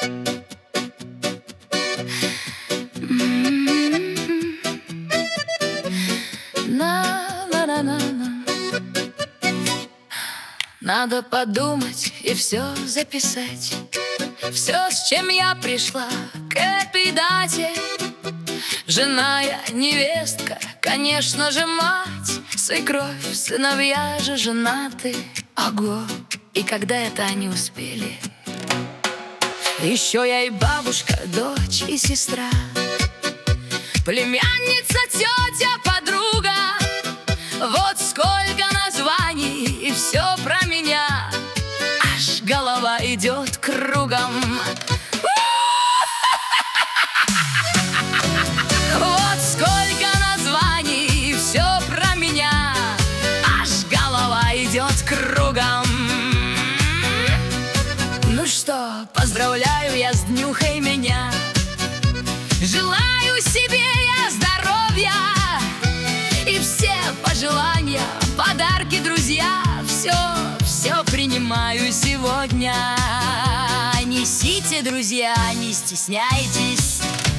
На-на-на-на-на. Надо подумать и все записать. Все, с чем я пришла к этой дате. Жена я, невестка, конечно же мать, свекровь, сыновья же женаты. Ого, и когда это они успели? Еще я и бабушка, дочь и сестра, племянница, тетя, подруга. Вот сколько названий, и все про меня. Аж голова идет кругом. Вот сколько названий, и все про меня. Аж голова идет кругом. Ну что, поздравляю я с днюхой меня. Желаю себе я здоровья и все пожелания, подарки, друзья. Все принимаю сегодня. Несите, друзья, не стесняйтесь.